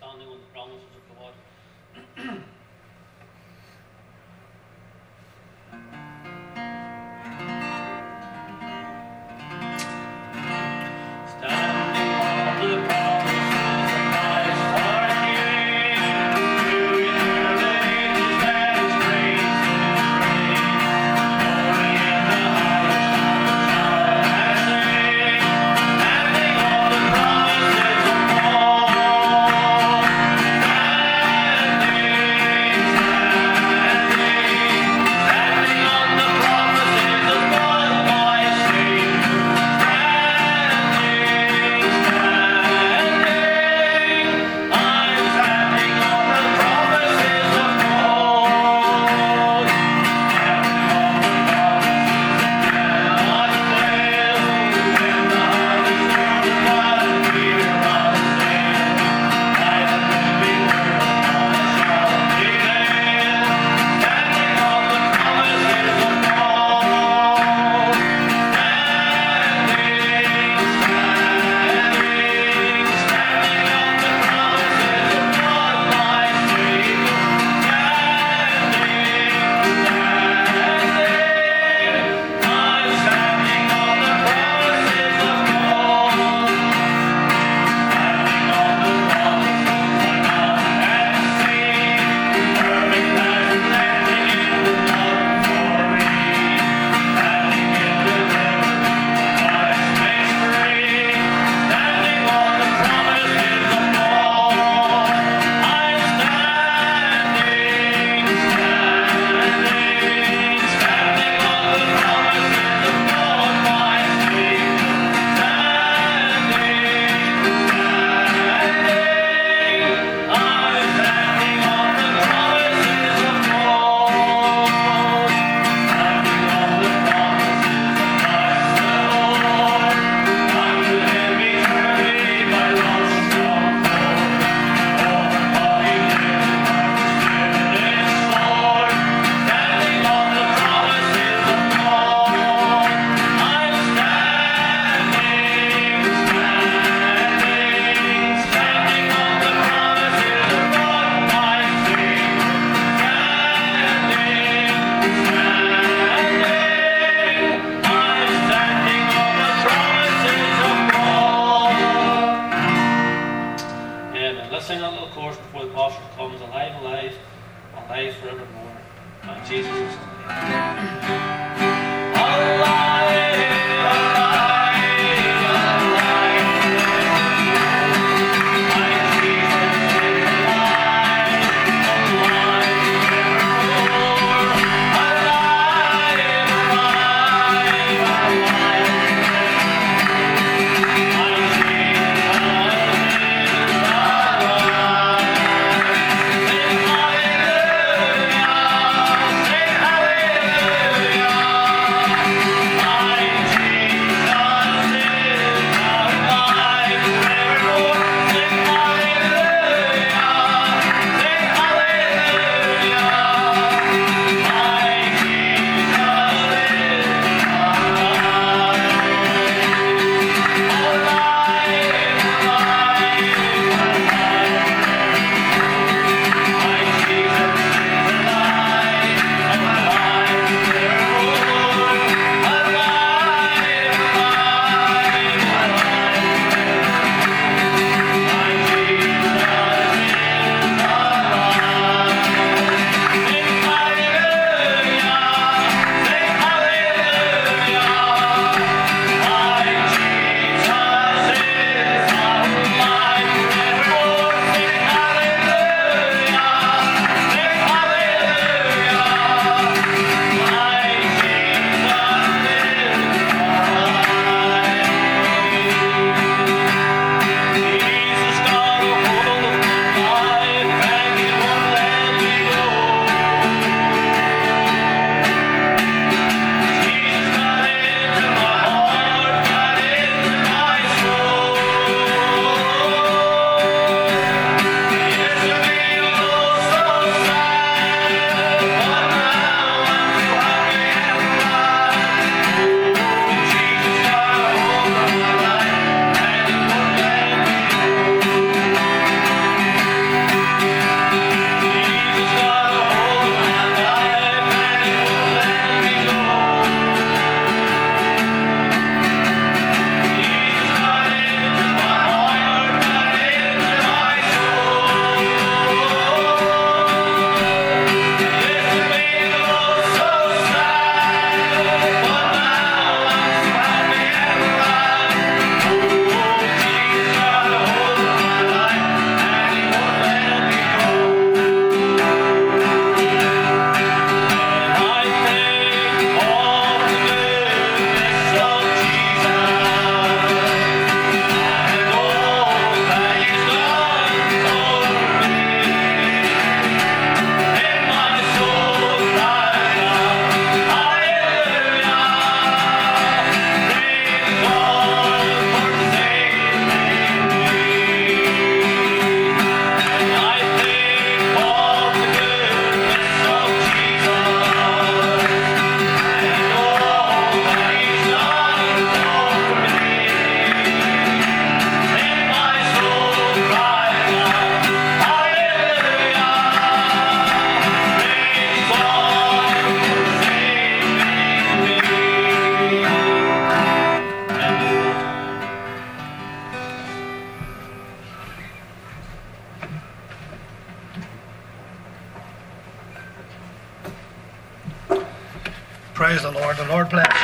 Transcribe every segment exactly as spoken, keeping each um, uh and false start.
standing on the promises of God. Standing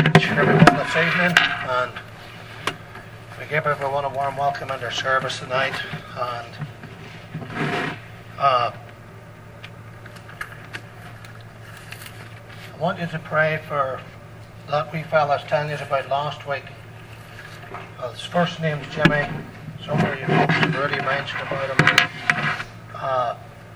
each and every one this evening, and we give everyone a warm welcome in their service tonight. And uh, I want you to pray for that wee fella I was telling you about last week. Uh, his first name's Jimmy. Some of you folks have already mentioned about him. Uh,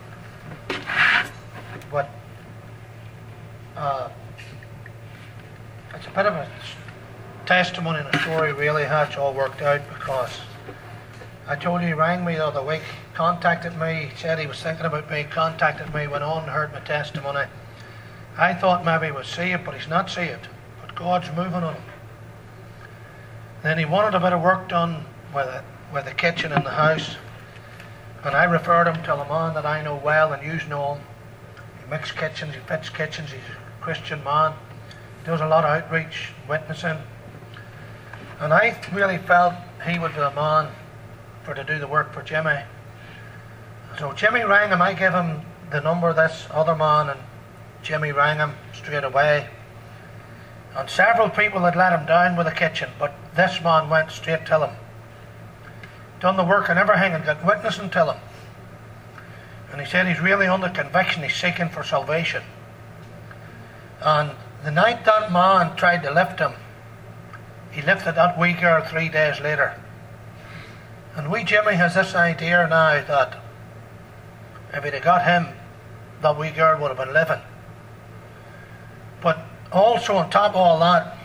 but uh, it's a bit of a testimony and a story really how it's all worked out, because I told you he rang me the other week, contacted me, said he was thinking about me, contacted me, went on and heard my testimony. I thought maybe he was saved, but he's not saved. But God's moving on him. Then he wanted a bit of work done with it, with the kitchen in the house, and I referred him to a man that I know well and you know him. He makes kitchens, he fits kitchens, he's a Christian man, does a lot of outreach, witnessing, and I really felt he would be the man for to do the work for Jimmy. So Jimmy rang him, I gave him the number of this other man, and Jimmy rang him straight away. And several people had let him down with the kitchen, but this man went straight to him. Done the work and everything and got witnessing to him. And he said he's really under conviction, he's seeking for salvation. And the night that man tried to lift him, he lifted that wee girl three days later. And wee Jimmy has this idea now that if he'd have got him, that wee girl would have been living. But also on top of all that,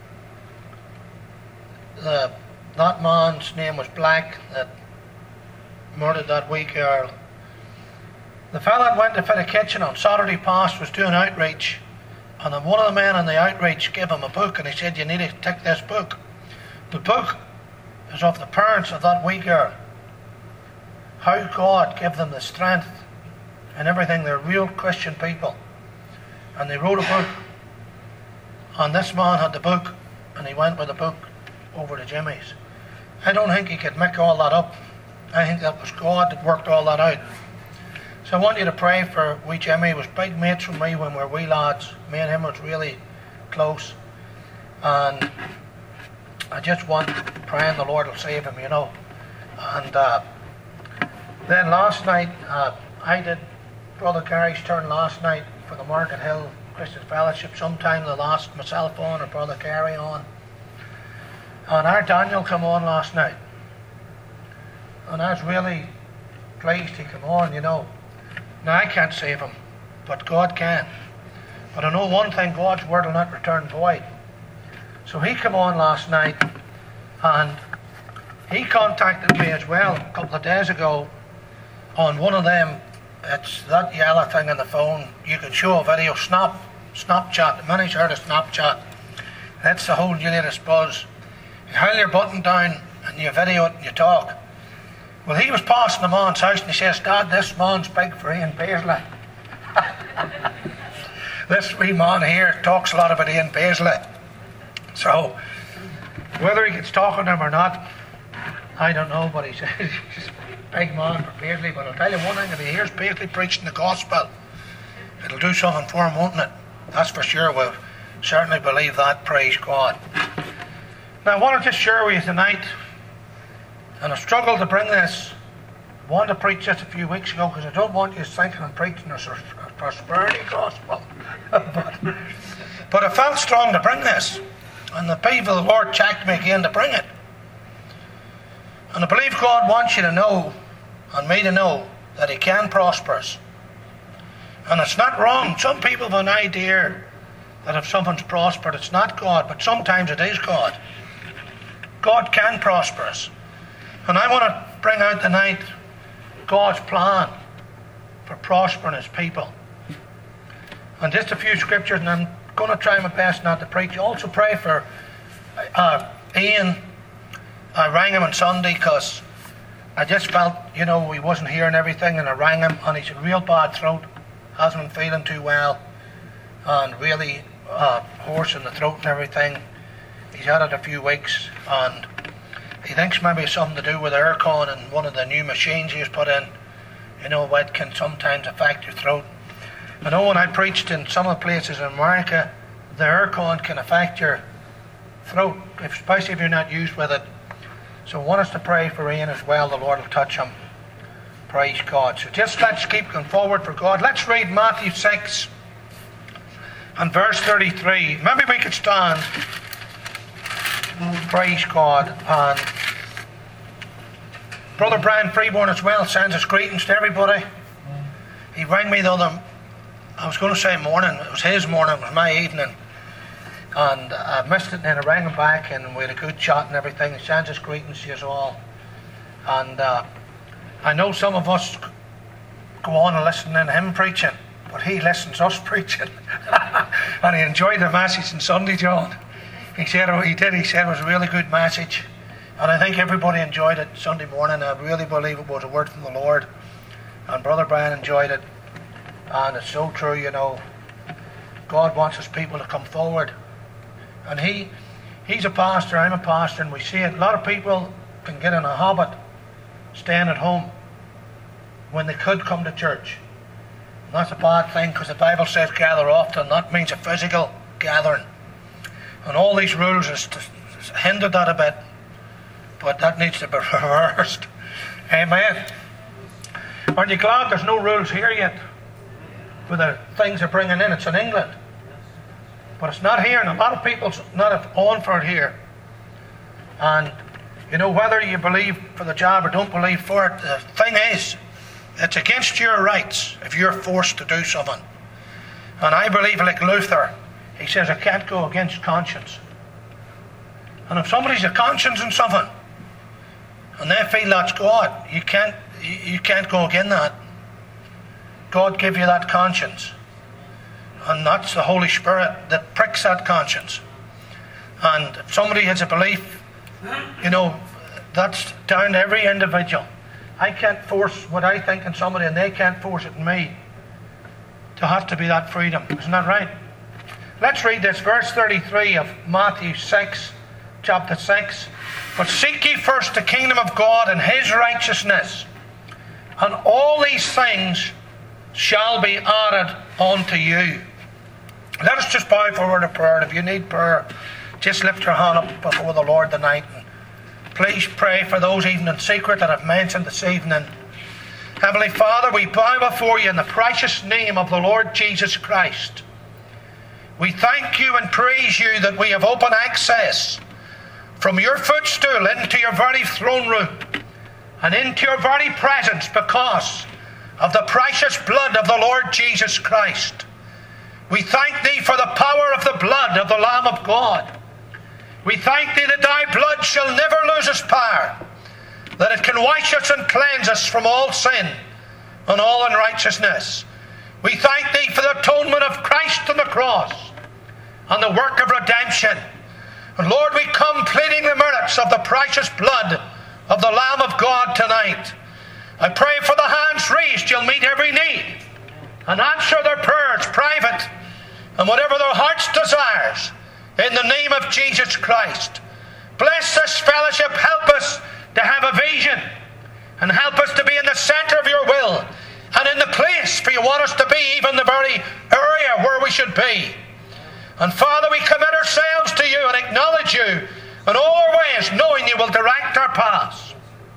the, that man's name was Black that murdered that wee girl. The fella that went to fit a kitchen on Saturday past was doing outreach, and then one of the men in the outreach gave him a book, and he said, you need to take this book. The book is of the parents of that wee girl. How God gave them the strength and everything. They're real Christian people. And they wrote a book. And this man had the book, and he went with the book over to Jimmy's. I don't think he could make all that up. I think that was God that worked all that out. So I want you to pray for wee Jimmy. He was big mates with me when we were wee lads. Me and him was really close. And I just want praying the Lord will save him, you know. And uh, then last night, uh, I did Brother Gary's turn last night for the Market Hill Christian Fellowship. Sometime the last myself on or Brother Gary on. And our Daniel come on last night. And I was really pleased he came on, you know. Now I can't save him, but God can. But I know one thing, God's word will not return void. So he came on last night, and he contacted me as well a couple of days ago on one of them. It's that yellow thing on the phone. You can show a video, Snap, Snapchat. Many's heard of Snapchat. That's the whole latest buzz. You hold your button down and you video it and you talk. Well, he was passing the man's house and he says, Dad, this man's big for Ian Paisley. This wee man here talks a lot about Ian Paisley. So, whether he gets talking to him or not, I don't know, but he says he's a big man for Paisley. But I'll tell you one thing, if he hears Paisley preaching the gospel, it'll do something for him, won't it? That's for sure. We'll certainly believe that, praise God. Now, I want to just share with you tonight, and I struggled to bring this. I wanted to preach this a few weeks ago because I don't want you thinking I'm preaching a prosperity gospel. but, but I felt strong to bring this. And the people of the Lord checked me again to bring it. And I believe God wants you to know, and me to know, that He can prosper us. And it's not wrong. Some people have an idea that if someone's prospered, it's not God, but sometimes it is God. God can prosper us. And I want to bring out tonight God's plan for prospering His people. And just a few scriptures, and I'm going to try my best not to preach. Also pray for uh, Ian. I rang him on Sunday because I just felt, you know, he wasn't hearing everything, and I rang him, and he's a real bad throat, hasn't been feeling too well, and really uh, hoarse in the throat and everything. He's had it a few weeks, and he thinks maybe it's something to do with aircon and one of the new machines he's put in. You know, it can sometimes affect your throat. I know when I preached in some of the places in America, the aircon can affect your throat, especially if you're not used with it. So I want us to pray for Ian as well. The Lord will touch him. Praise God. So just let's keep going forward for God. Let's read Matthew six and verse thirty-three. Maybe we could stand. Praise God. And Brother Brian Freeborn as well sends his greetings to everybody. He rang me the other, I was going to say morning, it was his morning, it was my evening. And I missed it, and then I rang him back, and we had a good chat and everything. He sends his greetings to us all. And uh, I know some of us go on and listen to him preaching, but he listens to us preaching. And he enjoyed the message on Sunday, John. He said, oh, he did, he said it was a really good message. And I think everybody enjoyed it Sunday morning. I really believe it was a word from the Lord. And Brother Brian enjoyed it. And it's so true, you know. God wants his people to come forward. And he, he's a pastor, I'm a pastor, and we see it. A lot of people can get in a habit staying at home when they could come to church. And that's a bad thing, because the Bible says gather often. That means a physical gathering. And all these rules has hindered that a bit. But that needs to be reversed. Amen. Aren't you glad there's no rules here yet for the things they're bringing in? It's in England. But it's not here, and a lot of people's not on for it here. And, you know, whether you believe for the job or don't believe for it, the thing is, it's against your rights if you're forced to do something. And I believe like Luther, he says, I can't go against conscience. And if somebody's a conscience in something, and they feel that's God, you can't, you can't go against that. God gave you that conscience. And that's the Holy Spirit that pricks that conscience. And if somebody has a belief, you know, that's down to every individual. I can't force what I think in somebody, and they can't force it in me. To have to be that freedom. Isn't that right? Let's read this, verse thirty-three of Matthew six, chapter six. But seek ye first the kingdom of God and his righteousness, and all these things shall be added unto you. Let us just bow for a word of prayer. If you need prayer, just lift your hand up before the Lord tonight. And please pray for those even in secret that I've mentioned this evening. Heavenly Father, we bow before you in the precious name of the Lord Jesus Christ. We thank you and praise you that we have open access from your footstool into your very throne room and into your very presence because of the precious blood of the Lord Jesus Christ. We thank thee for the power of the blood of the Lamb of God. We thank thee that thy blood shall never lose its power, that it can wash us and cleanse us from all sin and all unrighteousness. We thank thee for the atonement of Christ on the cross and the work of redemption. And Lord, we come pleading the merits of the precious blood of the Lamb of God tonight. I pray for the hands raised, you'll meet every need and answer their prayers, private, and whatever their heart's desires, in the name of Jesus Christ. Bless this fellowship, help us to have a vision, and help us to be in the centre of your will, and in the place for you want us to be, even the very area where we should be. And Father, we commit ourselves to you and acknowledge you in all our ways, knowing you will direct our paths.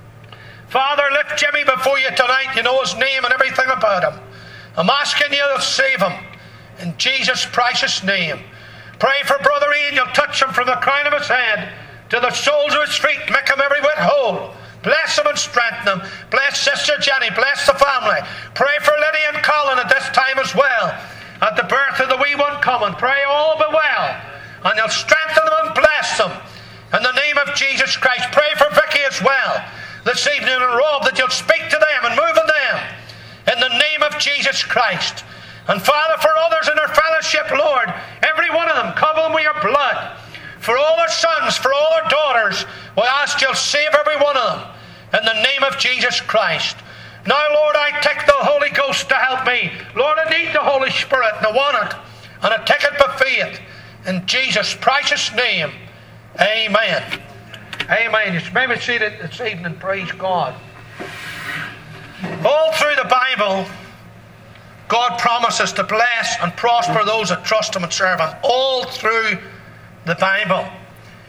Father, lift Jimmy before you tonight. You know his name and everything about him. I'm asking you to save him in Jesus' precious name. Pray for Brother Ian. You'll touch him from the crown of his head to the soles of his feet. Make him every whit whole. Bless him and strengthen him. Bless Sister Jenny. Bless the family. Pray for Lydia and Colin at this time as well. At the birth of the wee one coming. Pray all be well. And you'll strengthen them and bless them. In the name of Jesus Christ. Pray for Vicky as well this evening, and Rob, that you'll speak to them and move in them. In the name of Jesus Christ. And Father, for others in our fellowship, Lord, every one of them, cover them with your blood. For all our sons, for all our daughters, we ask you'll save every one of them. In the name of Jesus Christ. Now, Lord, I take the Holy Ghost to help me. Lord, I need the Holy Spirit, and I want it. And I take it by faith. In Jesus' precious name, amen. Amen. You may be seated this evening, praise God. All through the Bible, God promises to bless and prosper those that trust him and serve him. All through the Bible.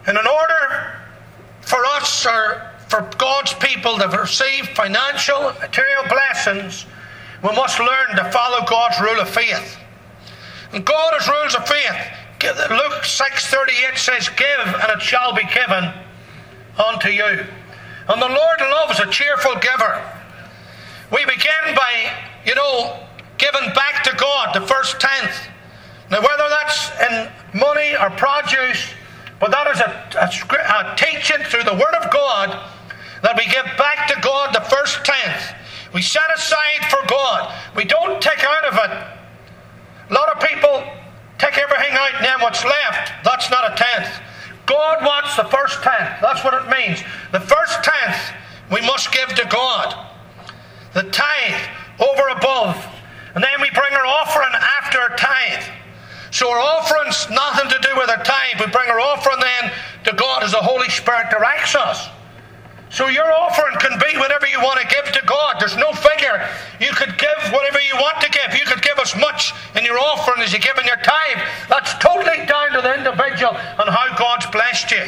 And in order for us, or for God's people to receive financial and material blessings, we must learn to follow God's rule of faith. And God has rules of faith. Luke six thirty-eight says, "Give, and it shall be given unto you." And the Lord loves a cheerful giver. We begin by, you know, giving back to God the first tenth. Now, whether that's in money or produce, but that is a, a, a teaching through the Word of God that we give back to God the first tenth. We set aside for God. We don't take out of it. A lot of people take everything out and then what's left, that's not a tenth. God wants the first tenth. That's what it means. The first tenth we must give to God. The tithe over above. And then we bring our offering after our tithe. So our offering's nothing to do with our tithe. We bring our offering then to God as the Holy Spirit directs us. So your offering can be whatever you want to give to God. There's no figure. You could give whatever you want to give. You could give as much in your offering as you give in your tithe. That's totally down to the individual and how God's blessed you.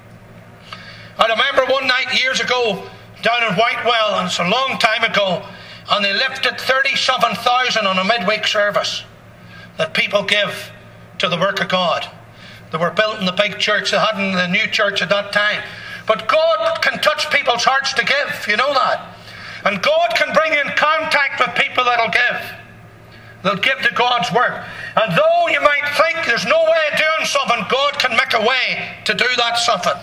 I remember one night years ago down in Whitewell, and it's a long time ago, and they lifted thirty-seven thousand on a midweek service that people give to the work of God. They were built in the big church. They hadn't the new church at that time. But God can touch people's hearts to give. You know that. And God can bring you in contact with people that'll give. They'll give to God's work. And though you might think there's no way of doing something, God can make a way to do that something.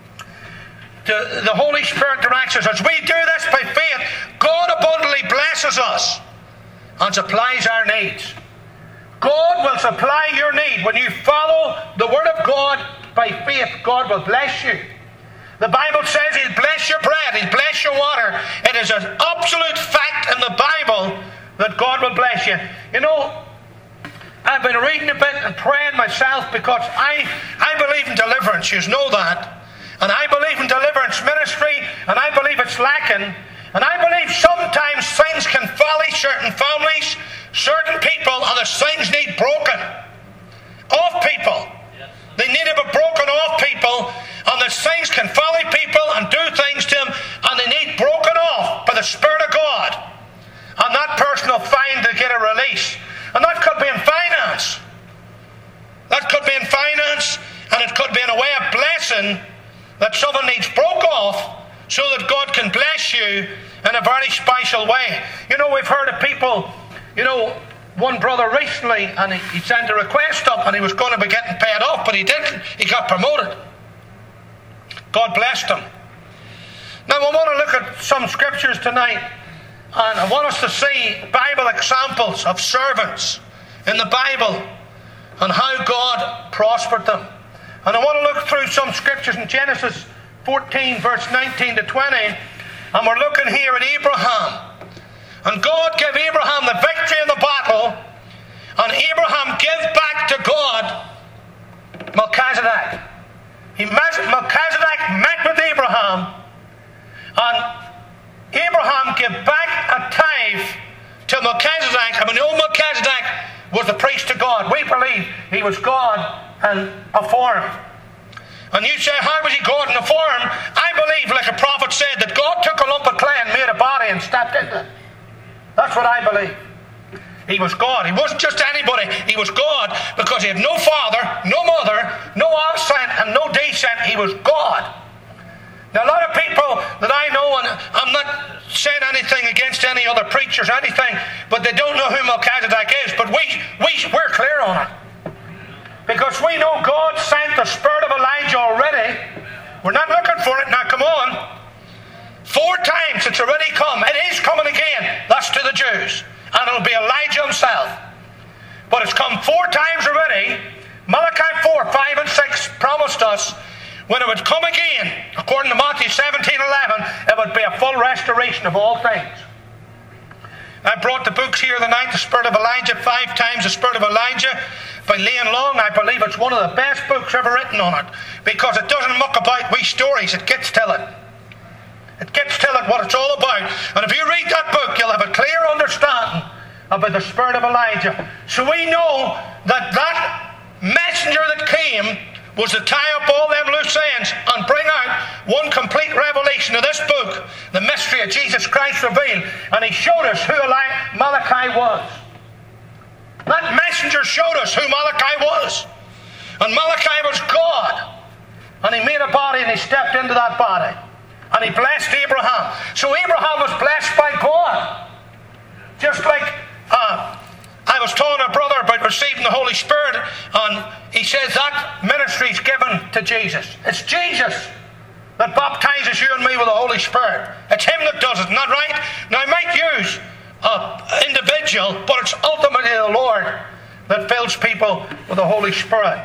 The, the Holy Spirit directs us. As we do this by faith, God abundantly blesses us and supplies our needs. God will supply your need. When you follow the Word of God by faith, God will bless you. The Bible says He'll bless your bread, He'll bless your water. It is an absolute fact in the Bible that God will bless you. You know, I've been reading a bit and praying myself because I, I believe in deliverance. You know that. And I believe in deliverance ministry, and I believe it's lacking. And I believe sometimes things can folly certain families, certain people, and the things need broken off people. They need to be broken off people, and the things can folly people and do things to them, and they need broken off by the Spirit of God. And that person will find they get a release. And that could be in finance. That could be in finance, and it could be in a way of blessing that someone needs broke off so that God can bless you in a very special way. You know, we've heard of people, you know, one brother recently, and he, he sent a request up and he was going to be getting paid off, but he didn't. He got promoted. God blessed him. Now I want to look at some scriptures tonight, and I want us to see Bible examples of servants in the Bible and how God prospered them. And I want to look through some scriptures in Genesis fourteen, verse nineteen to twenty, and we're looking here at Abraham. And God gave Abraham the victory in the battle, and Abraham gave back to God Melchizedek. He met, Melchizedek met with Abraham, and Abraham gave back a tithe to Melchizedek. I mean, old Melchizedek was the priest to God. We believe he was God in a form. And you say, how was he God in a form? I believe, like a prophet said, that God took a lump of clay and made a body and stepped into it. That's what I believe. He was God. He wasn't just anybody. He was God because he had no father, no mother, no ascent, and no descent. He was God. Now, a lot of people that I know, and I'm not saying anything against any other preachers or anything, but they don't know who Melchizedek is. But we, we, we're clear on it. Because we know God sent the spirit of Elijah already. We're not looking for it. Now, come on. Four times it's already come. It is coming again. That's to the Jews. And it'll be Elijah himself. But it's come four times already. Malachi four, five and six promised us when it would come again, according to Matthew seventeen, eleven, it would be a full restoration of all things. I brought the books here tonight, The Spirit of Elijah, five times The Spirit of Elijah, by Leon Long. I believe it's one of the best books ever written on it, because it doesn't muck about wee stories, it gets to it. It gets to it what it's all about. And if you read that book, you'll have a clear understanding about the spirit of Elijah. So we know that that messenger that came was to tie up all them loose ends and bring out one complete revelation of this book, the mystery of Jesus Christ revealed. And he showed us who Malachi was. That messenger showed us who Malachi was. And Malachi was God. And he made a body and he stepped into that body. And he blessed Abraham. So Abraham was blessed by God. Just like uh, I was telling a brother about receiving the Holy Spirit, and he says that ministry is given to Jesus. It's Jesus that baptizes you and me with the Holy Spirit. It's Him that does it, isn't that right? Now I might use an individual, but it's ultimately the Lord that fills people with the Holy Spirit.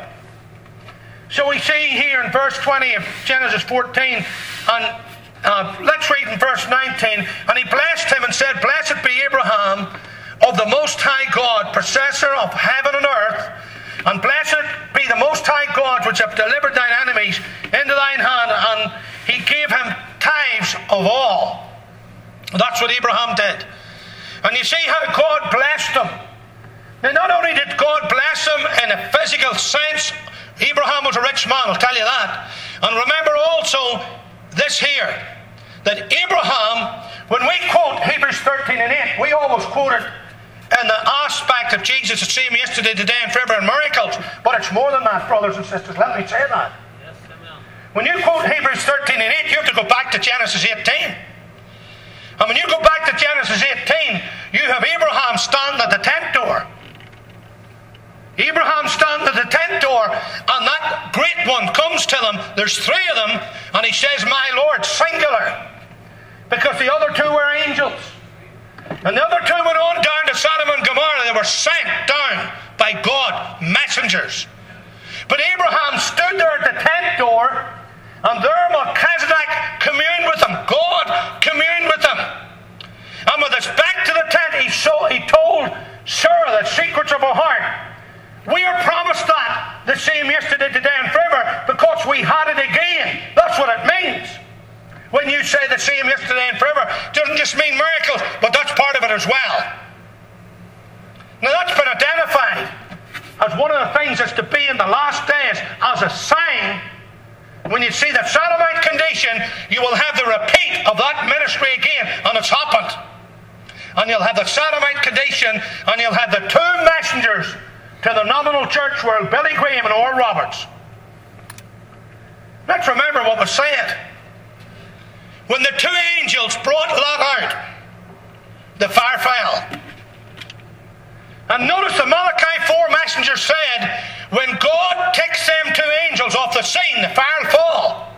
So we see here in verse twenty of Genesis fourteen, and uh, let's read in verse nineteen. And he blessed him and said, Blessed be Abraham of the Most High God, possessor of heaven and earth, and blessed be the Most High God, which have delivered thine enemies into thine hand. And he gave him tithes of all. That's what Abraham did. And you see how God blessed him. Now, not only did God bless him in a physical sense, Abraham was a rich man, I'll tell you that. And remember also this here, that Abraham, when we quote Hebrews thirteen and eight, we always quote it in the aspect of Jesus, the same yesterday, today, and forever, and miracles. But it's more than that, brothers and sisters. Let me say that. Yes, amen. When you quote Hebrews thirteen and eight, you have to go back to Genesis eighteen. And when you go back to Genesis eighteen, you have Abraham standing at the tent door. Abraham standing at the tent door, and that great one comes to them. There's three of them, and he says, My Lord, singular. Because the other two were angels. And the other two went on down to Sodom and Gomorrah. They were sent down by God, messengers. But Abraham stood there at the tent door, and there Melchizedek communed with him. God communed with him. And with his back to the tent, he, so, he told Sarah the secrets of her heart. We are promised that the same yesterday, today, and forever, because we had it again. That's what it means. When you say the same yesterday and forever, it doesn't just mean miracles, but that's part of it as well. Now that's been identified as one of the things that's to be in the last days as a sign. When you see the Sodomite condition, you will have the repeat of that ministry again, and it's happened. And you'll have the Sodomite condition, and you'll have the two messengers to the nominal church world, Billy Graham and Oral Roberts. Let's remember what was said. When the two angels brought Lot out, the fire fell. And notice the Malachi four messenger said, when God takes them two angels off the scene, the fire will fall.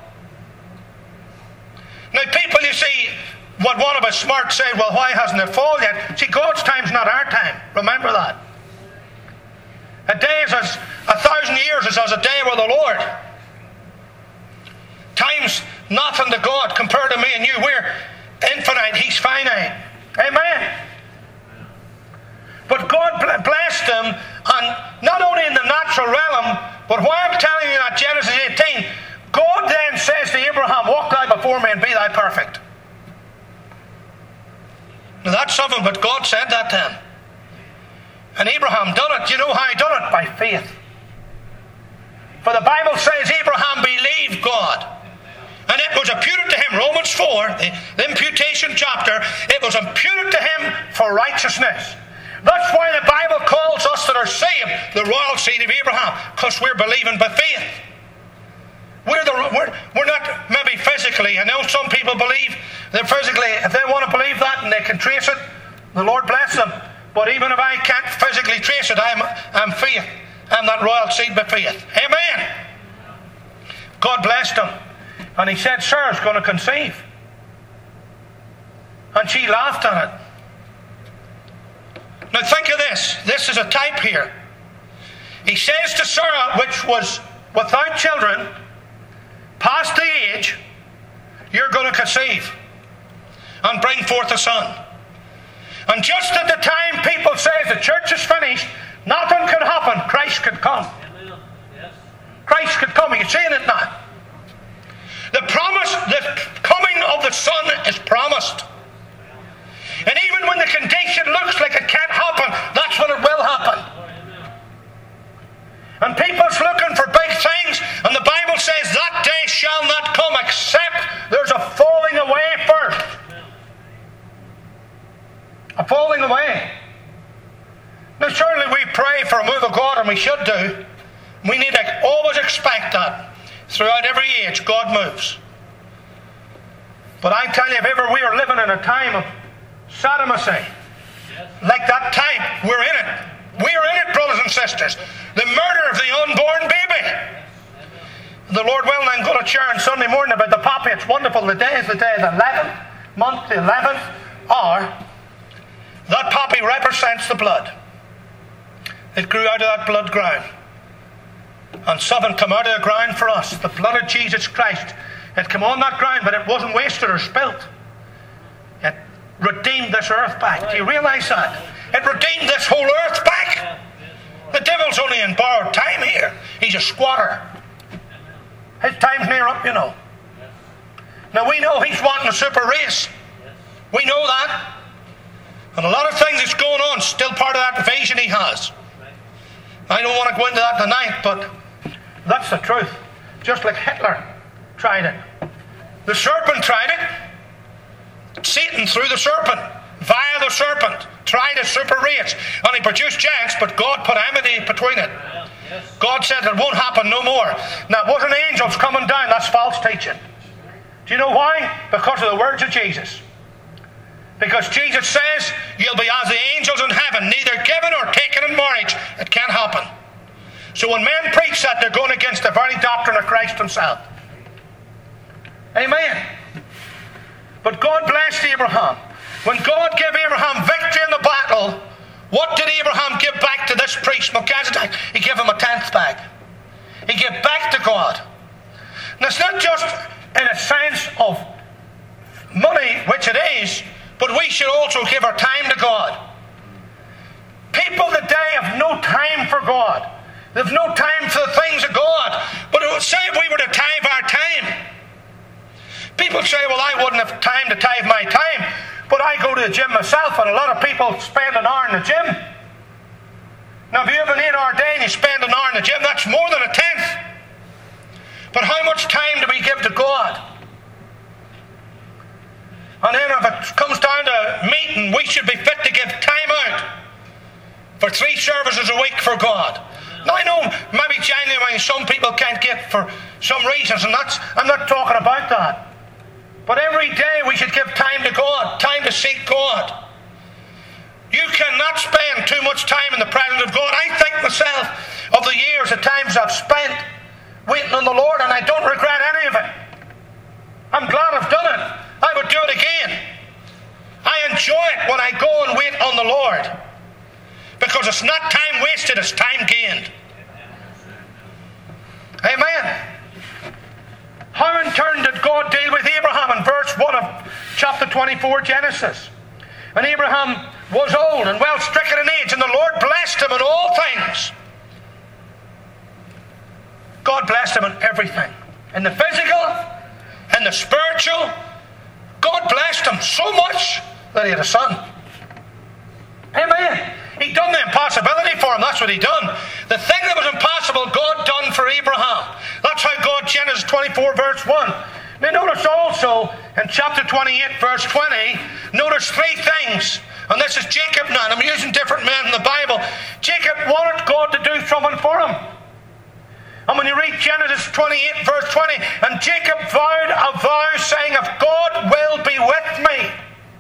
Now people, you see, what one of us smart said, well, why hasn't it fallen yet? See, God's time's not our time. Remember that. A day is as a thousand years is as a day with the Lord. Time's nothing to God compared to me and you. We're infinite. He's finite. Amen. But God blessed them, and not only in the natural realm, but why I'm telling you that Genesis eighteen, God then says to Abraham, walk thou before me and be thou perfect. Now that's something, but God said that to him. And Abraham done it. You know how he done it? By faith. For the Bible says Abraham believed God. And it was imputed to him, Romans four, the, the imputation chapter, it was imputed to him for righteousness. That's why the Bible calls us that are saved the royal seed of Abraham, because we're believing by faith. We're, the, we're, we're not maybe physically. I know some people believe that physically, if they want to believe that and they can trace it, the Lord bless them. But even if I can't physically trace it, I'm, I'm faith. I'm that royal seed by faith. Amen. God blessed him. And he said, Sarah's going to conceive. And she laughed at it. Now think of this. This is a type here. He says to Sarah, which was without children, past the age, you're going to conceive and bring forth a son. And just at the time people say the church is finished, nothing could happen. Christ could come. Yes. Christ could come. Are you seeing it now? The promise, the coming of the Son is promised. And even when the condition looks like it can't happen, that's when it will happen. And people's looking for big things, and we should do. We need to always expect that. Throughout every age, God moves. But I tell you, if ever we are living in a time of sodomy, like that time, we're in it. We're in it, brothers and sisters. The murder of the unborn baby. The Lord willing, I'm going to share on Sunday morning about the poppy. It's wonderful. The day is the day of the eleventh month, the eleventh hour. That poppy represents the blood. It grew out of that blood ground. And something come out of the ground for us. The blood of Jesus Christ. It came on that ground, but it wasn't wasted or spilt. It redeemed this earth back. Do you realise that? It redeemed this whole earth back. The devil's only in borrowed time here. He's a squatter. His time's near up, you know. Now we know he's wanting a super race. We know that. And a lot of things that's going on, still part of that vision he has. I don't want to go into that tonight, but that's the truth. Just like Hitler tried it. The serpent tried it. Satan through the serpent, via the serpent, tried a super race. And he produced giants, but God put enmity between it. God said it won't happen no more. Now, it wasn't angels coming down. That's false teaching. Do you know why? Because of the words of Jesus. Because Jesus says, you'll be as the angels in heaven, neither given or taken in marriage. It can't happen. So when men preach that, they're going against the very doctrine of Christ himself. Amen. But God blessed Abraham. When God gave Abraham victory in the battle, what did Abraham give back to this priest, Melchizedek? He gave him a tenth back. He gave back to God. And it's not just in a sense of money, which it is, but we should also give our time to God. People today have no time for God. They have no time for the things of God. But it would say if we were to tithe our time. People say, well, I wouldn't have time to tithe my time. But I go to the gym myself, and a lot of people spend an hour in the gym. Now, if you have an eight-hour day and you spend an hour in the gym, that's more than a tenth. But how much time do we give to God? And then if it comes down to meeting, we should be fit to give time out for three services a week for God. Now, I know maybe genuinely some people can't get for some reasons, and that's I'm not talking about that. But every day we should give time to God, time to seek God. You cannot spend too much time in the presence of God. I think myself of the years, the times I've spent waiting on the Lord, and I don't regret any of it. I'm glad I've done it. I would do it again. I enjoy it when I go and wait on the Lord. Because it's not time wasted, it's time gained. Amen. How in turn did God deal with Abraham in verse one of chapter twenty-four, Genesis? And Abraham was old and well stricken in age, and the Lord blessed him in all things. God blessed him in everything. In the physical, in the spiritual. God blessed him so much that he had a son. Amen. He done the impossibility for him. That's what he done. The thing that was impossible, God done for Abraham. That's how God, Genesis twenty-four, verse one. Now notice also in chapter twenty-eight, verse twenty, notice three things. And this is Jacob now. And I'm using different men in the Bible. Jacob wanted God to do something for him. And when you read Genesis twenty-eight, verse twenty, and Jacob vowed a vow, saying, if God will be with me,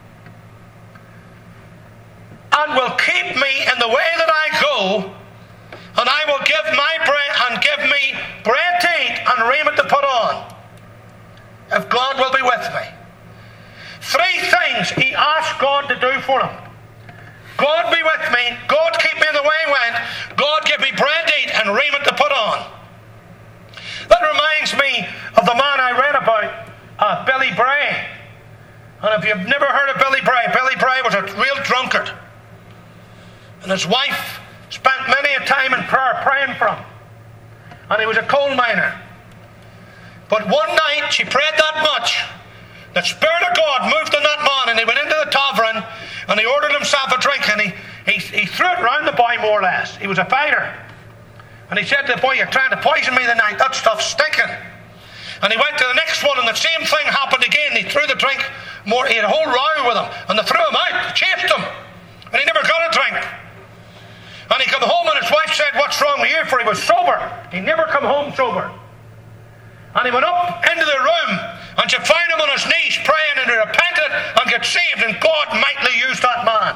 and will keep me in the way that I go, and I will give my bread and give me bread to eat and raiment to put on, if God will be with me. Three things he asked God to do for him. God be with me, God keep me in the way I went, God give me bread to eat and raiment to put on. That reminds me of the man I read about, uh, Billy Bray. And if you've never heard of Billy Bray, Billy Bray was a real drunkard. And his wife spent many a time in prayer praying for him. And he was a coal miner. But one night she prayed that much, the Spirit of God moved on that man, and he went into the tavern and he ordered himself a drink, and he, he, he threw it round the boy more or less. He was a fighter. And he said to the boy, you're trying to poison me tonight, that stuff's stinking. And he went to the next one, and the same thing happened again. He threw the drink more, he had a whole row with him, and they threw him out, chased him, and he never got a drink. And he came home, and his his wife said, "What's wrong with you?" For he was sober. He never come home sober. And he went up into the room, and she found him on his knees praying, and he repented and got saved, and God mightily used that man.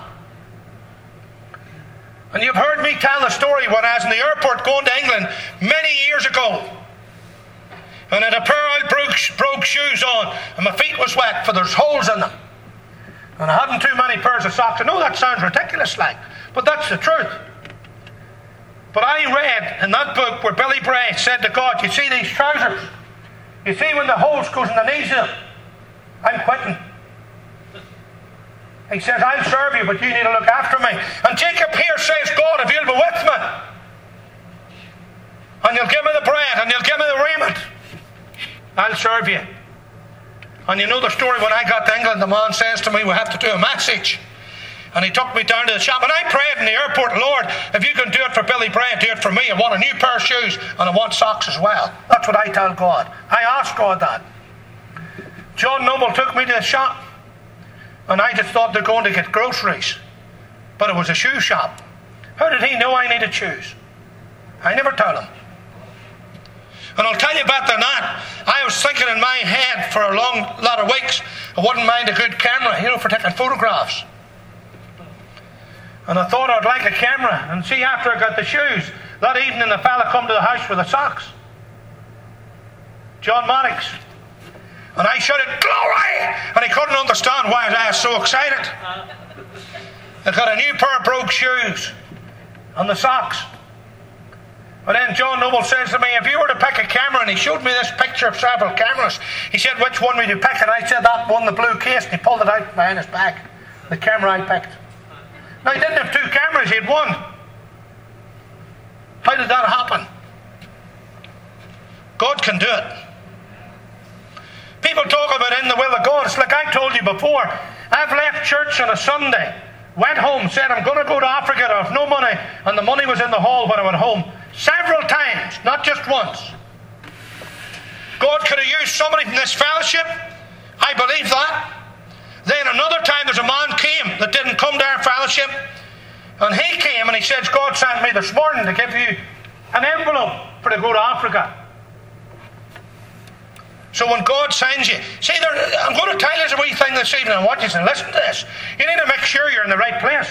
And you've heard me tell the story when I was in the airport going to England many years ago. And I had a pair of broke, broke shoes on, and my feet was wet, for there's holes in them. And I hadn't too many pairs of socks. I know that sounds ridiculous, like, but that's the truth. But I read in that book where Billy Bray said to God, "You see these trousers? You see when the holes goes in the knees of them? I'm quitting." He says, "I'll serve you, but you need to look after me." And Jacob here says, "God, if you'll be with me, and you'll give me the bread, and you'll give me the raiment, I'll serve you." And you know the story, when I got to England, the man says to me, "We have to do a message." And he took me down to the shop, and I prayed in the airport, "Lord, if you can do it for Billy Bray, do it for me. I want a new pair of shoes, and I want socks as well." That's what I tell God. I asked God that. John Noble took me to the shop, and I just thought they're going to get groceries. But it was a shoe shop. How did he know I needed shoes? I never told him. And I'll tell you better than that. I was thinking in my head for a long lot of weeks, I wouldn't mind a good camera, you know, for taking photographs. And I thought I'd like a camera. And see, after I got the shoes, that evening the fella come to the house with the socks. John Maddox. And I shouted, "Glory!" And he couldn't understand why I was so excited. I got a new pair of broke shoes and the socks. And then John Noble says to me, "If you were to pick a camera," and he showed me this picture of several cameras, he said, "Which one would you pick?" And I said, "That one, the blue case." And he pulled it out behind his back. The camera I picked. Now, he didn't have two cameras, he had one. How did that happen? God can do it. People talk about in the will of God. It's like I told you before. I've left church on a Sunday, went home, said, "I'm going to go to Africa. I have no money." And the money was in the hall when I went home. Several times, not just once. God could have used somebody from this fellowship. I believe that. Then another time there's a man came that didn't come to our fellowship, and he came and he says, "God sent me this morning to give you an envelope for to go to Africa." So when God sends you, see, there, I'm going to tell you a wee thing this evening. I want you to listen to this. You need to make sure you're in the right place.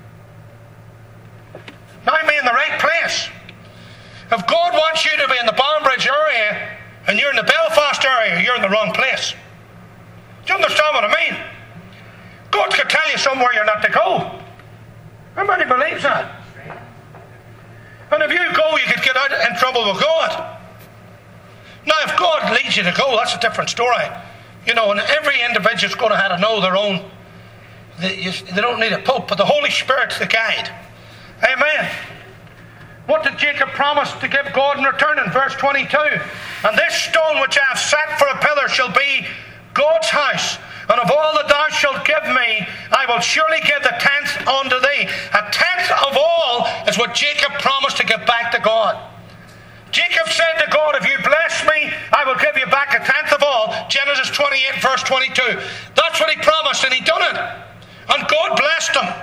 Now I'm in the right place. If God wants you to be in the Bombridge area and you're in the Belfast area, you're in the wrong place. Do you understand what I mean? God could tell you somewhere you're not to go. Everybody believes that. And if you go, you could get out in trouble with God. Now, if God leads you to go, that's a different story. You know, and every individual's going to have to know their own. They, you, they don't need a pope, but the Holy Spirit's the guide. Amen. What did Jacob promise to give God in return in verse twenty-two? "And this stone which I have set for a pillar shall be God's house. And of all that thou shalt give me, I will surely give the tenth unto thee." A tenth of all is what Jacob promised to give back to God. Jacob said to God, "If you bless me, I will give you back a tenth of all." Genesis twenty-eight, verse twenty-two. That's what he promised, and he done it. And God blessed him.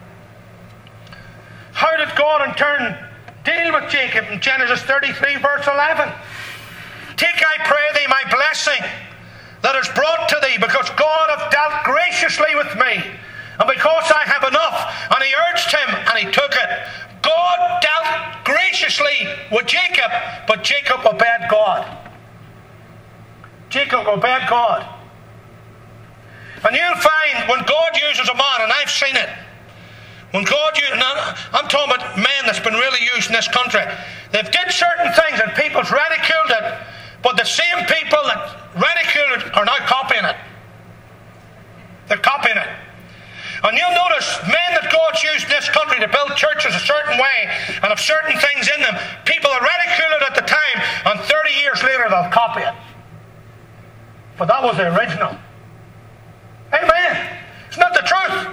How did God in turn deal with Jacob in Genesis thirty-three, verse eleven? "Take, I pray thee, my blessing that is brought to thee, because God hath dealt graciously with me, and because I have enough." And he urged him, and he took it. God dealt graciously with Jacob, but Jacob obeyed God. Jacob obeyed God. And you'll find when God uses a man, and I've seen it, when God uses, I'm talking about men that's been really used in this country, they've did certain things and people's ridiculed it, but the same people that ridiculed it are now copying it. They're copying it. And you'll notice men that God's used in this country to build churches a certain way and have certain things in them, people that ridicule it at the time, and thirty years later they'll copy it. But that was the original. Amen. It's not the truth.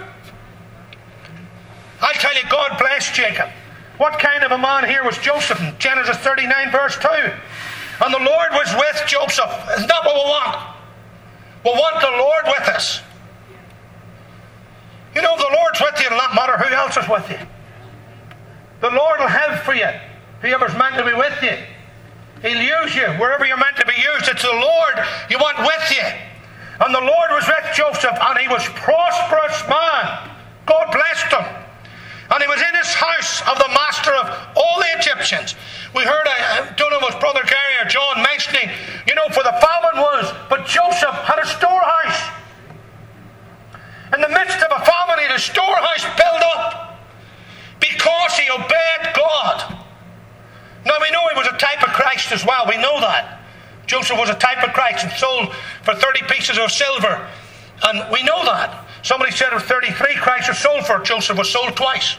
I'll tell you, God blessed Jacob. What kind of a man here was Joseph in Genesis thirty-nine, verse two? And the Lord was with Joseph. Isn't that what we want? We want the Lord with us. You know, if the Lord's with you, it'll not matter who else is with you. The Lord will have for you whoever's meant to be with you. He'll use you wherever you're meant to be used. It's the Lord you want with you. And the Lord was with Joseph, and he was prosperous man. God blessed him. And he was in his house of the master of all the Egyptians. We heard, I don't know if it was Brother Gary or John mentioning, you know, for the famine was, but Joseph had a storehouse. In the midst of a famine, he had a storehouse built up because he obeyed God. Now we know he was a type of Christ as well. We know that. Joseph was a type of Christ and sold for thirty pieces of silver. And we know that. Somebody said it was thirty-three Christ was sold for. Joseph was sold twice.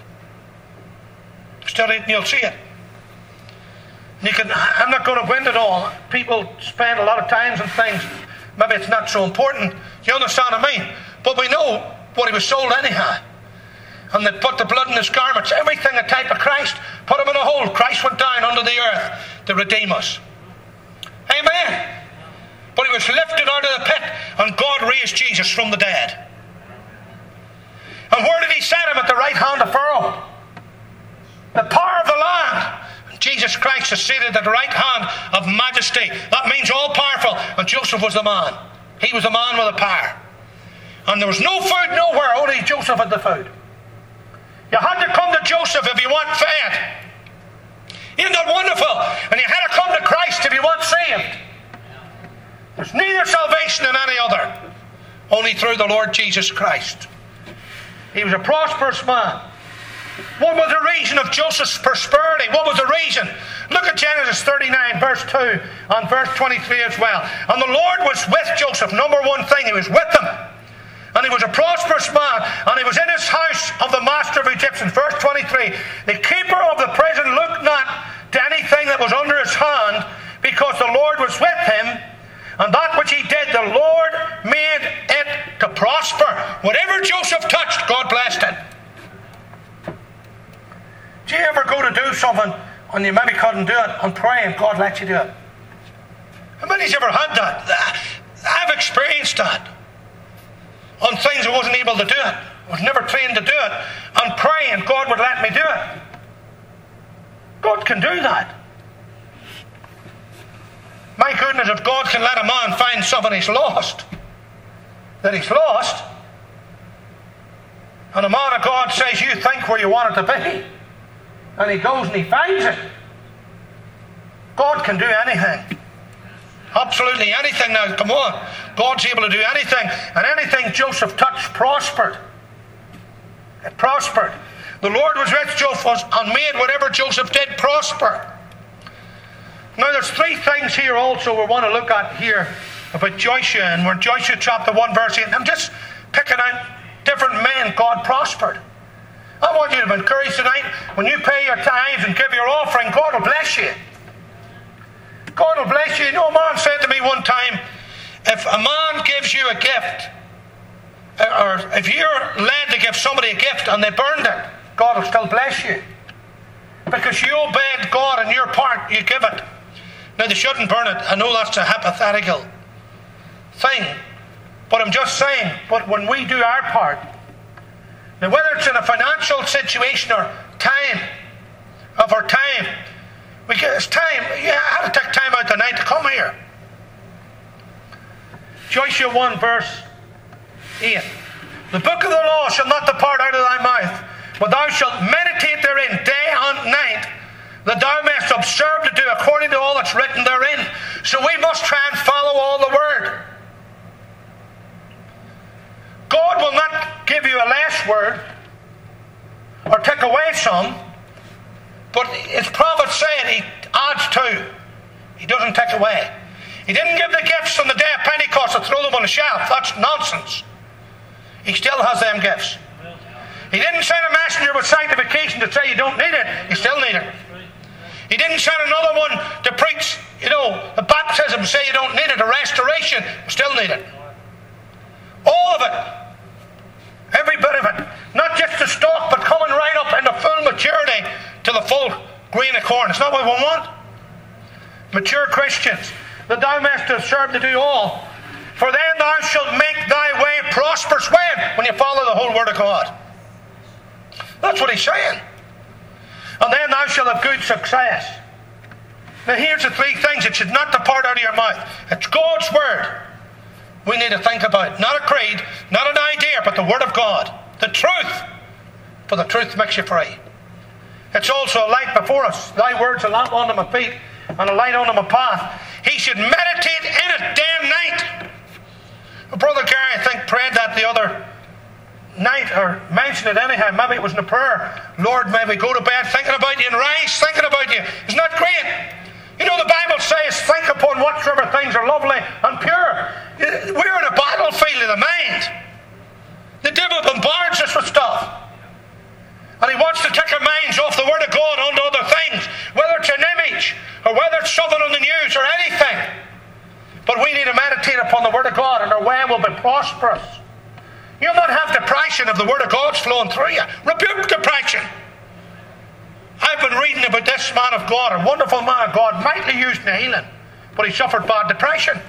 Study it and you'll see it. You can, I'm not going to go into it all. People spend a lot of times and things. Maybe it's not so important. You understand what I mean? But we know what he was sold anyhow. And they put the blood in his garments. Everything a type of Christ. Put him in a hole. Christ went down under the earth to redeem us. Amen. But he was lifted out of the pit, and God raised Jesus from the dead. And where did he set him? At the right hand of Pharaoh. The power of the land. And Jesus Christ is seated at the right hand of majesty. That means all powerful. And Joseph was the man. He was the man with the power. And there was no food nowhere. Only Joseph had the food. You had to come to Joseph if you want fed. Isn't that wonderful? And you had to come to Christ if you want saved. There's neither salvation in any other. Only through the Lord Jesus Christ. He was a prosperous man. What was the reason of Joseph's prosperity? What was the reason? Look at Genesis thirty-nine, verse two, and verse twenty-three as well. And the Lord was with Joseph. Number one thing, he was with him. And he was a prosperous man, and he was in his house of the master of Egyptians. Verse twenty-three, the keeper of the prison looked not to anything that was under his hand, because the Lord was with him, and that which he did, the Lord made it to prosper. Whatever Joseph touched, God blessed it. Do you ever go to do something, and you maybe couldn't do it, and pray, and God lets you do it? How many's ever had that? I've experienced that. On things I wasn't able to do it. I was never trained to do it. And pray and God would let me do it. God can do that. My goodness, if God can let a man find something he's lost, that he's lost, and a man of God says, you think where you want it to be, and he goes and he finds it, God can do anything. Absolutely anything now, come on. God's able to do anything. And anything Joseph touched prospered. It prospered. The Lord was with Joseph and made whatever Joseph did prosper. Now there's three things here also we want to look at here about Joshua. And we're in Joshua chapter one verse eight. I'm just picking out different men God prospered. I want you to be encouraged tonight. When you pay your tithes and give your offering, God will bless you. God will bless you. You know, a man said to me one time, if a man gives you a gift, or if you're led to give somebody a gift and they burned it, God will still bless you. Because you obeyed God in your part, you give it. Now, they shouldn't burn it. I know that's a hypothetical thing. But I'm just saying, but when we do our part, now whether it's in a financial situation or time, of our time, we get, it's time. Yeah, I had to take time out tonight to come here. Joshua one verse eight. The book of the law shall not depart out of thy mouth, but thou shalt meditate therein day and night, that thou mayest observe to do according to all that's written therein. So we must try and follow all the word. God will not give you a less word or take away some. But his prophet said he adds to. He doesn't take away. He didn't give the gifts on the day of Pentecost to throw them on the shelf. That's nonsense. He still has them gifts. He didn't send a messenger with sanctification to say you don't need it. You still need it. He didn't send another one to preach, you know, the baptism, say you don't need it, a restoration. You still need it. All of it. Every bit of it. Not just the stalk, but coming right up into full maturity to the full grain of corn. It's not what we want. Mature Christians, that thou mayest observe to do all. For then thou shalt make thy way prosperous. When? When you follow the whole word of God. That's what he's saying. and then thou shalt have good success. Now here's the three things that should not depart out of your mouth. It's God's word we need to think about. Not a creed, not an idea, but the word of God. The truth. For the truth makes you free. It's also a light before us. Thy word's a lamp unto my feet and a light unto my path. He should meditate in it day and night. Brother Gary, I think, prayed that the other night, or mentioned it anyhow. Maybe it was in a prayer. Lord, may we go to bed thinking about you and rise thinking about you. Isn't that great? You know, the Bible says, think upon whatsoever things are lovely and pure. We're in a battlefield of the mind. The devil bombards us with stuff. And he wants to take our minds off the Word of God onto other things, whether it's an image or whether it's something on the news or anything. But we need to meditate upon the Word of God, and our way will be prosperous. You'll not have depression if the Word of God's flowing through you. Rebuke depression. I've been reading about this man of God, a wonderful man of God, mightily used in healing, but he suffered bad depression.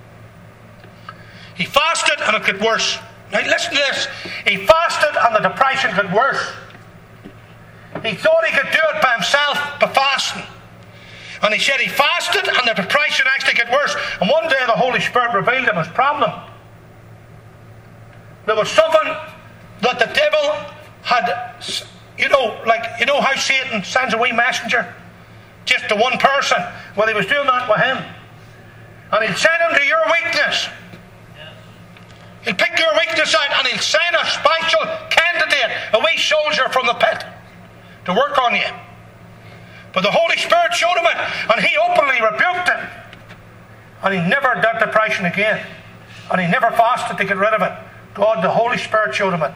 He fasted and it got worse. Now listen to this. He fasted and the depression got worse. He thought he could do it by himself by fasting. And he said he fasted and the depression actually got worse. And one day the Holy Spirit revealed him his problem. There was something that the devil had, you know, like, you know how Satan sends a wee messenger just to one person? Well, he was doing that with him. And he'll send him to your weakness. He'll pick your weakness out and he'll send a special candidate, a wee soldier from the pit, to work on you. But the Holy Spirit showed him it, and he openly rebuked it. And he never had depression again. And he never fasted to get rid of it. God, the Holy Spirit showed him it.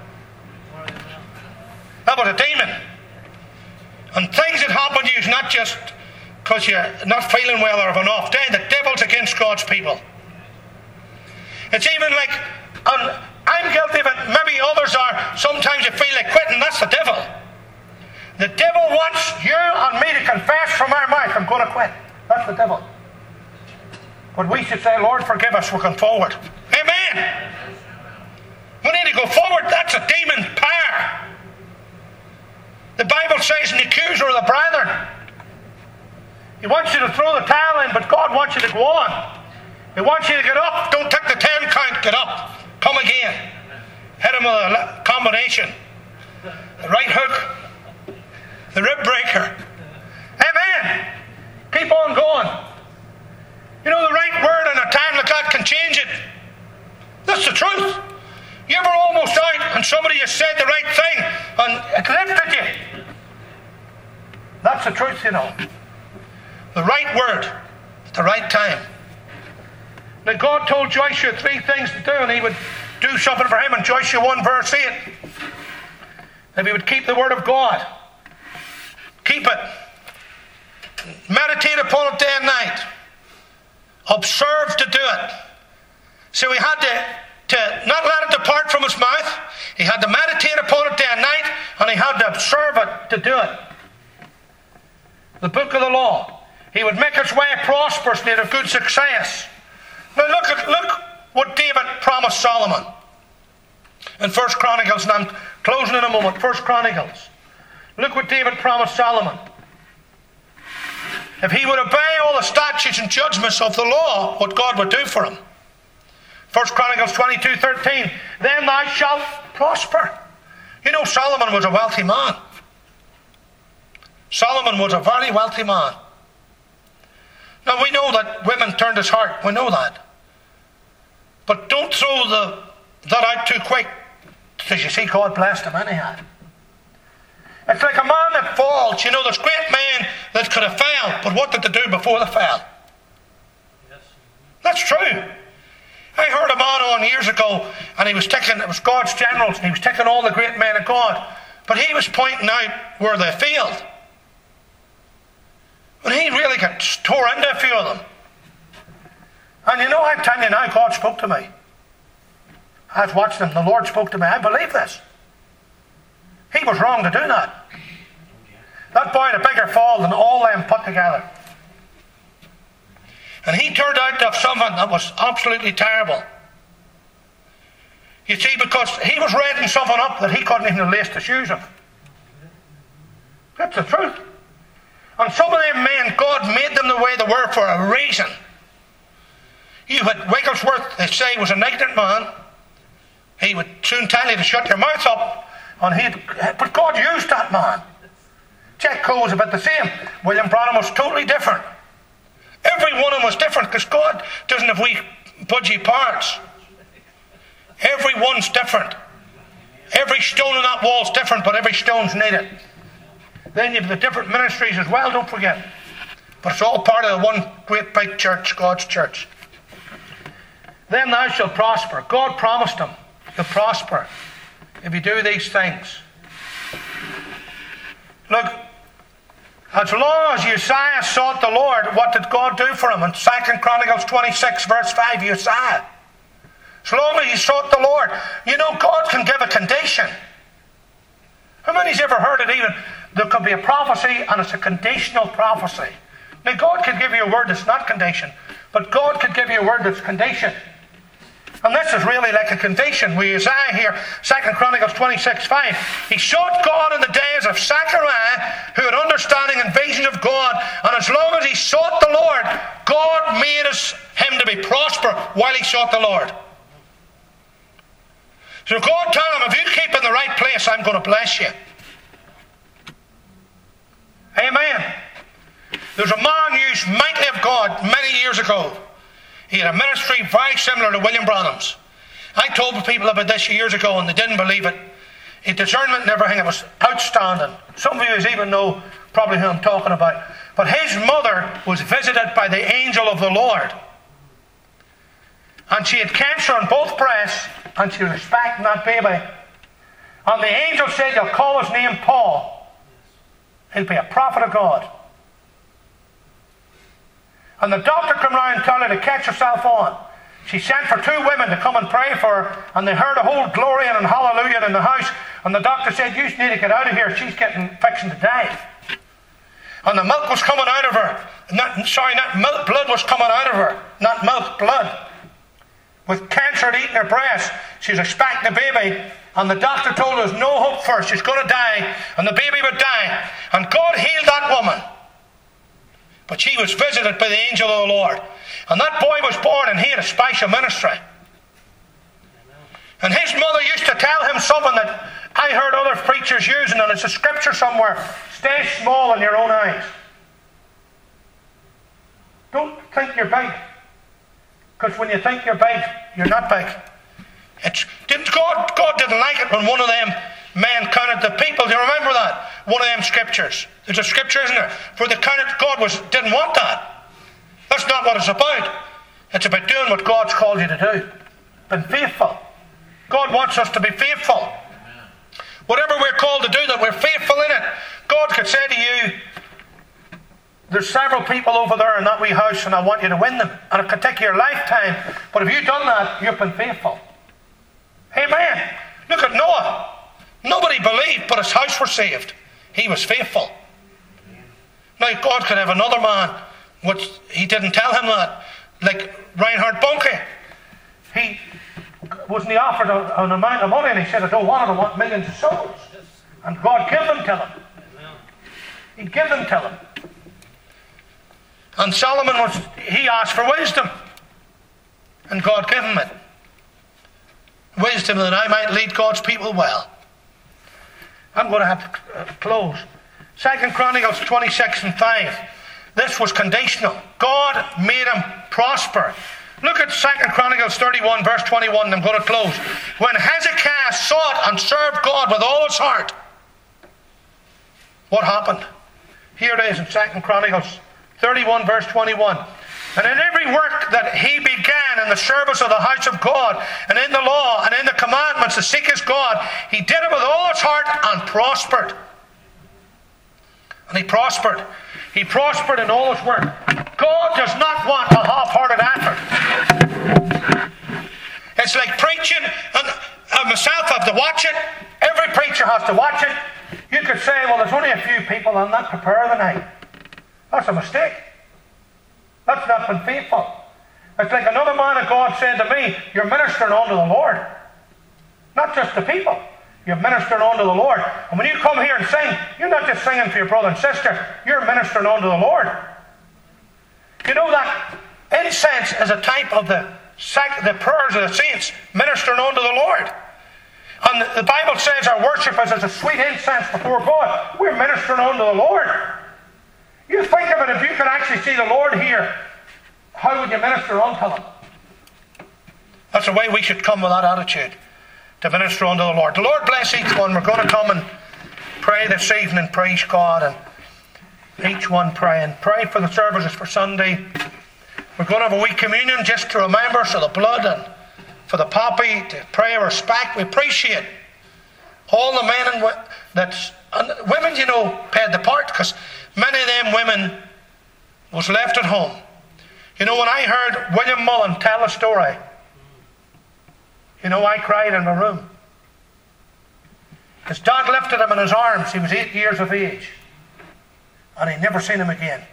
That was a demon. And things that happen to you is not just because you're not feeling well or have an off day. The devil's against God's people. It's even like, and I'm guilty of it, maybe others are, sometimes you feel like quitting. That's the devil. The devil wants you and me to confess from our mouth, I'm going to quit. That's the devil. But we should say, Lord, forgive us, we're going forward. Amen. We need to go forward. That's a demon power. The Bible says, an accuser of the brethren. He wants you to throw the towel in, but God wants you to go on. He wants you to get up. Don't take the ten count. Get up. Come again. Hit him with a combination. The right hook. The rib breaker. Amen. Keep on going. You know, the right word in a time like that can change it. That's the truth. You ever almost out and somebody has said the right thing and it lifted you? That's the truth, you know. The right word at the right time. Now God told Joshua three things to do, and he would do something for him in Joshua one verse eight. If he would keep the word of God. Keep it. Meditate upon it day and night. Observe to do it. So he had to, to not let it depart from his mouth. He had to meditate upon it day and night, and he had to observe it to do it. The book of the law. He would make his way prosperous and he'd have good success. Now look at look what David promised Solomon in First Chronicles, and I'm closing in a moment. First Chronicles. Look what David promised Solomon. If he would obey all the statutes and judgments of the law, what God would do for him. First Chronicles twenty-two thirteen. Then thou shalt prosper. You know, Solomon was a wealthy man. Solomon was a very wealthy man. Now we know that women turned his heart. We know that. But don't throw the, that out too quick, because you see God blessed him anyhow. It's like a man that falls. You know, there's great men that could have failed, but what did they do before they fell? Yes. That's true. I heard a man on years ago, and he was taking, it was God's generals, and he was taking all the great men of God, but he was pointing out where they failed. And he really got tore into a few of them. And you know, I'm telling you now, God spoke to me. I was watching him, the Lord spoke to me. I believe this. He was wrong to do that. That boy had a bigger fall than all them put together. And he turned out to have something that was absolutely terrible. You see, because he was reading something up that he couldn't even lace the shoes of. That's the truth. And some of them men, God made them the way they were for a reason. You had Wigglesworth, they say, was an ignorant man. He would soon tell you to shut your mouth up. And he'd, but God used that man. Jack Cole was about the same. William Branham was totally different. Every one of them was different because God doesn't have wee budgie parts. Every one's different. Every stone in that wall's different, but every stone's needed. Then you have the different ministries as well, don't forget. But it's all part of the one great big church, God's church. Then thou shalt prosper. God promised them to prosper if you do these things. Look, as long as Uzziah sought the Lord, what did God do for him? In Second Chronicles twenty-six, verse five, Uzziah. As long as he sought the Lord. You know, God can give a condition. How many's ever heard it even? There could be a prophecy and it's a conditional prophecy. Now, God could give you a word that's not condition, but God could give you a word that's condition. And this is really like a condition. We Uzziah here, Second Chronicles twenty-six, five. He sought God in the days of Zechariah, who had understanding and vision of God. And as long as he sought the Lord, God made us, him to be prosper while he sought the Lord. So God told him, if you keep in the right place, I'm going to bless you. Amen. There's a man used mightily of God many years ago. He had a ministry very similar to William Branham's. I told people about this years ago and they didn't believe it. His discernment and everything, it was outstanding. Some of you even know probably who I'm talking about. But his mother was visited by the angel of the Lord. And she had cancer on both breasts and she was expecting that baby. And the angel said, you'll call his name Paul. He'll be a prophet of God. And the doctor came round and told her to catch herself on. She sent for two women to come and pray for her, and they heard a whole glory and hallelujah in the house. And the doctor said, you need to get out of here. She's getting fixing to die. And the milk was coming out of her. Not, sorry, not milk, blood was coming out of her. Not milk, blood. With cancer eating her breast. She was expecting a baby. And the doctor told her there's no hope for her. She's going to die. And the baby would die. And God healed that woman. But she was visited by the angel of the Lord. And that boy was born and he had a special ministry. And his mother used to tell him something that I heard other preachers using, and it's a scripture somewhere. Stay small in your own eyes. Don't think you're big. Because when you think you're big, you're not big. It's, didn't God, God didn't like it when one of them men counted the people. Do you remember that? One of them scriptures. There's a scripture, isn't there? For the counted, God was didn't want that. That's not what it's about. It's about doing what God's called you to do. Being faithful. God wants us to be faithful. Amen. Whatever we're called to do, that we're faithful in it. God could say to you, there's several people over there in that wee house and I want you to win them. And it could take you a lifetime. But if you've done that, you've been faithful. Amen. Look at Noah. Nobody believed, but his house was saved. He was faithful. Now God could have another man, which he didn't tell him that. Like Reinhard Bonnke. He wasn't he offered a, an amount of money and he said, I don't want it, I want millions of souls. And God gave them to him. He gave them to him. And Solomon was, he asked for wisdom. And God gave him it. Wisdom that I might lead God's people well. I'm going to have to close. Second Chronicles twenty-six and five. This was conditional. God made him prosper. Look at Second Chronicles thirty-one, verse twenty-one, and I'm going to close. When Hezekiah sought and served God with all his heart, what happened? Here it is in Second Chronicles thirty-one, verse twenty-one. And in every work that he began in the service of the house of God, and in the law, and in the commandments to seek his God, he did it with all his heart and prospered. And he prospered. He prospered in all his work. God does not want a half-hearted effort. It's like preaching, and I myself have to watch it. Every preacher has to watch it. You could say, well, there's only a few people, I'm not prepared tonight. That's a mistake. That's not been faithful. It's like another man of God said to me, you're ministering unto the Lord. Not just the people. You're ministering unto the Lord. And when you come here and sing, you're not just singing for your brother and sister. You're ministering unto the Lord. You know that incense is a type of the, the prayers of the saints ministering unto the Lord. And the Bible says our worship is as a sweet incense before God. We're ministering unto the Lord. You think of it, if you could actually see the Lord here, how would you minister unto Him? That's the way we should come with that attitude, to minister unto the Lord. The Lord bless each one. We're going to come and pray this evening, praise God, and each one praying. Pray for the services for Sunday. We're going to have a wee communion just to remember us of the blood, and for the poppy, to pray respect. We appreciate all the men and women that's, and women, you know, paid the part, because many of them women was left at home. You know, when I heard William Mullen tell the story, you know, I cried in my room. His dad lifted him in his arms. He was eight years of age, and he'd never seen him again.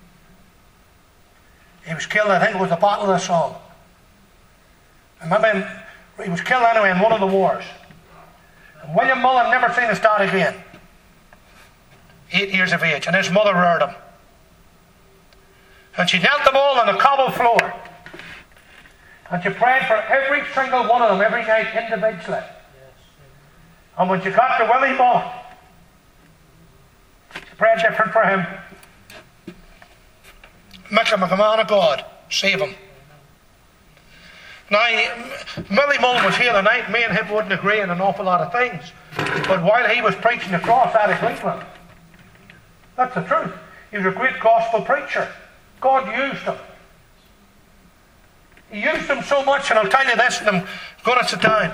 He was killed, I think it was the Battle of the Somme. And maybe he was killed anyway in one of the wars. And William Mullen never seen his dad again. Eight years of age. And his mother reared him. And she knelt them all on the cobble floor. And she prayed for every single one of them every night individually. And when she got to Willie Mullen, she prayed different for him. Make him a man of God. Save him. Now, Willie Mullen was here the night. Me and him wouldn't agree on an awful lot of things. But while he was preaching the cross out of Cleveland, that's the truth. He was a great gospel preacher. God used him. He used him so much, and I'll tell you this, and I'm going to sit down.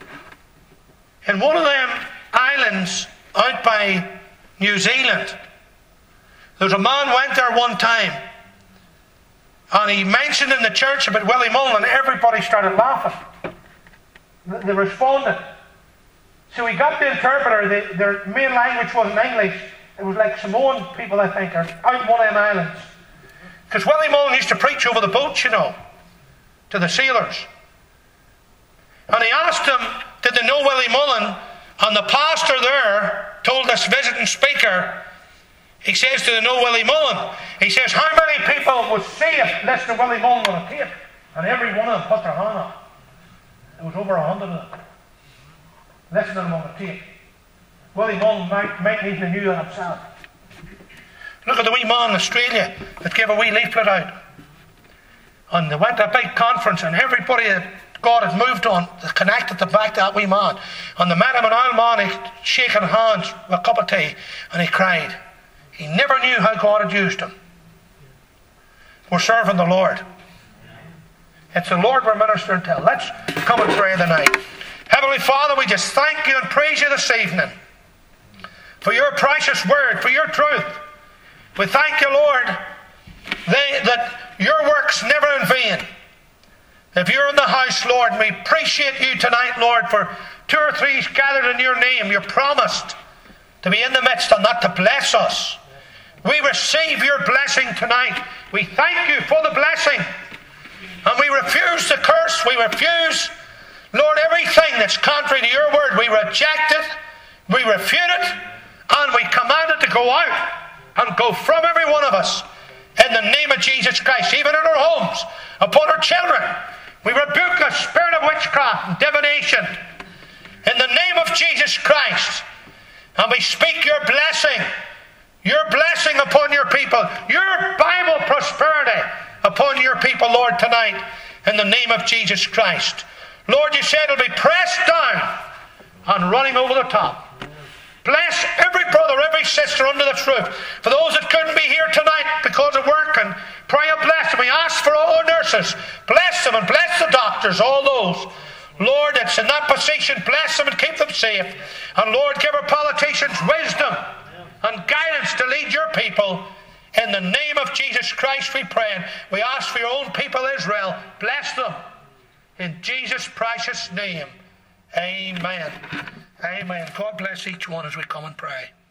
In one of them islands out by New Zealand, there's a man went there one time, and he mentioned in the church about Willie Mullen, and everybody started laughing. They responded. So he got the interpreter. They, their main language wasn't English. It was like Samoan people, I think, are out one of them islands. Because Willie Mullen used to preach over the boats, you know, to the sailors. And he asked them, did they know Willie Mullen? And the pastor there told this visiting speaker, he says, do they know Willie Mullen? He says, how many people was saved listening to Willie Mullen on a tape? And every one of them put their hand up. There was over a hundred of them listening to him on the tape. Willie Mullen might, might even have knew that himself. Look at the wee man in Australia that gave a wee leaflet out. And they went to a big conference, and everybody that God had moved on connected them back to that wee man. And they met him in Almani, shaking hands with a cup of tea, and he cried. He never knew how God had used him. We're serving the Lord. It's the Lord we're ministering to. Let's come and pray tonight. Heavenly Father, we just thank you and praise you this evening for your precious word, for your truth. We thank you, Lord, they, that your work's never in vain. If you're in the house, Lord, we appreciate you tonight, Lord, for two or three gathered in your name. You're promised to be in the midst and not to bless us. We receive your blessing tonight. We thank you for the blessing. And we refuse the curse. We refuse, Lord, everything that's contrary to your word. We reject it. We refute it. And we command it to go out and go from every one of us in the name of Jesus Christ, even in our homes, upon our children. We rebuke the spirit of witchcraft and divination in the name of Jesus Christ. And we speak your blessing, your blessing upon your people, your Bible prosperity upon your people, Lord, tonight, in the name of Jesus Christ. Lord, you said it'll be pressed down and running over the top. Bless every brother, every sister under this roof. For those that couldn't be here tonight because of work, and pray a blessing. We ask for all our nurses. Bless them and bless the doctors, all those. Lord, that's in that position, bless them and keep them safe. And Lord, give our politicians wisdom and guidance to lead your people. In the name of Jesus Christ we pray. And we ask for your own people Israel. Bless them. In Jesus' precious name. Amen. Amen. God bless each one as we come and pray.